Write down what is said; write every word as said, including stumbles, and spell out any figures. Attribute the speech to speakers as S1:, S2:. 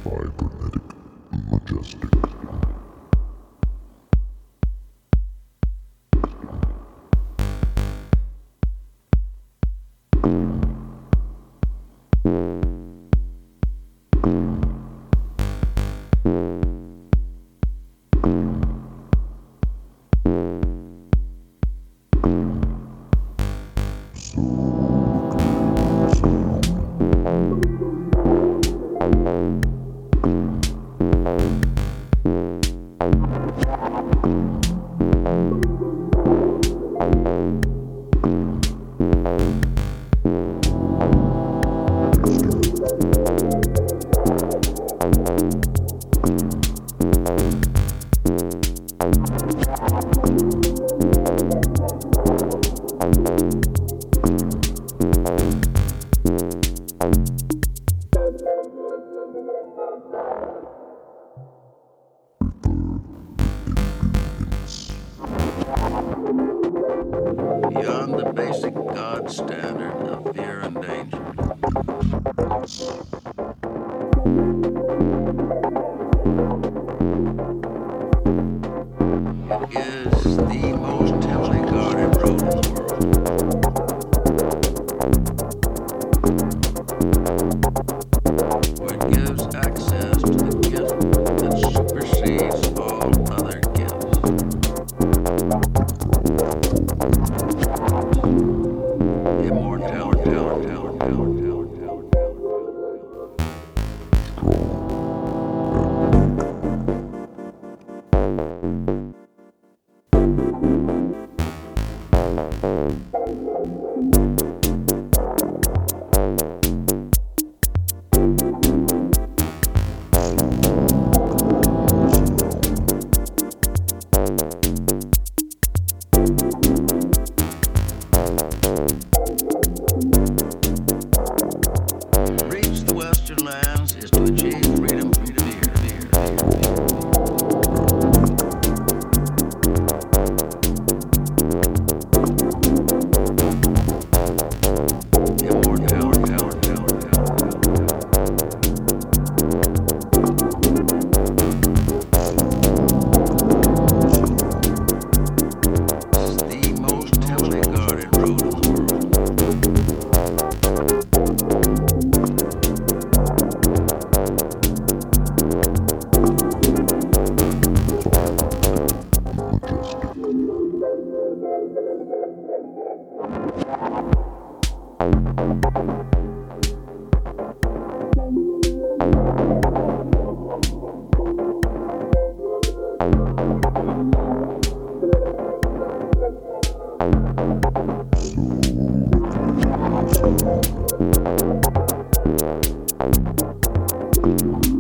S1: cybernetic, majestic.
S2: Beyond the basic God standard of fear and danger. It is the most heavily guarded road in the world. For it gives access to the gift that supersedes all other gifts. Immortality. Reach the Western lands is to achieve freedom from fear, fear, fear, fear. Immortality. This is the most heavily guarded road in the world.
S1: So